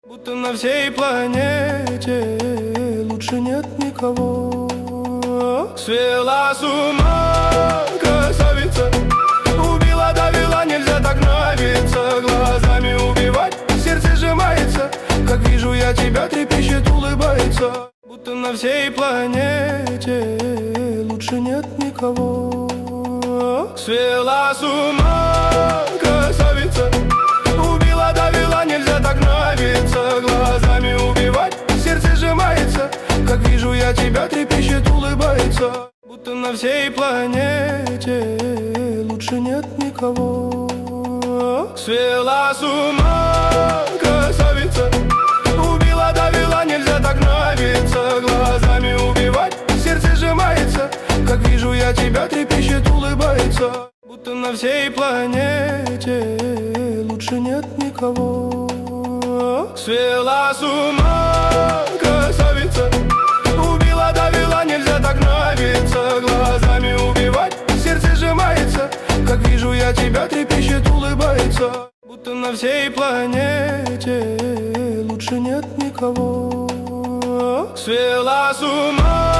Будто на всей планете лучше нет никого. Свела с ума красавица, убила, довела, нельзя так нравиться. Глазами убивать, сердце сжимается. Как вижу я тебя, трепещет, улыбается. Будто на всей планете лучше нет никого. Свела с ума красавица, убила, довела, нельзя так нравиться. Глазами убивать, сердце сжимается. Как вижу я тебя, трепещет, улыбается. Будто на всей планете лучше нет никого. Свела с ума красавица, убила, довела, нельзя так нравиться. Глазами убивать, сердце сжимается. Как вижу я тебя, трепещет, улыбается. Будто на всей планете лучше нет никого. Свела с ума красавица, убила, довела, нельзя так нравиться. Глазами убивать, сердце сжимается. Как вижу я тебя, трепещет, улыбается. Будто на всей планете лучше нет никого. Свела с ума